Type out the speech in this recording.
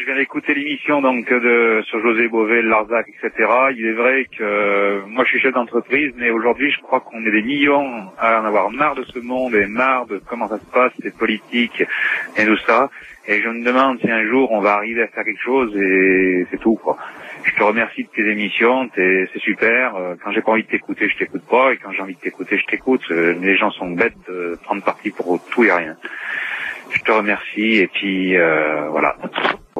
viens d'écouter l'émission donc sur José Bové, Larzac, etc. Il est vrai que moi je suis chef d'entreprise, mais aujourd'hui je crois qu'on est des millions à en avoir marre de ce monde et marre de comment ça se passe, les politiques et tout ça. Et je me demande si un jour on va arriver à faire quelque chose et c'est tout, quoi. Je te remercie de tes émissions, c'est super. Quand j'ai pas envie de t'écouter, je t'écoute pas, et quand j'ai envie de t'écouter, je t'écoute. Les gens sont bêtes de prendre parti pour tout et rien. Je te remercie et puis voilà.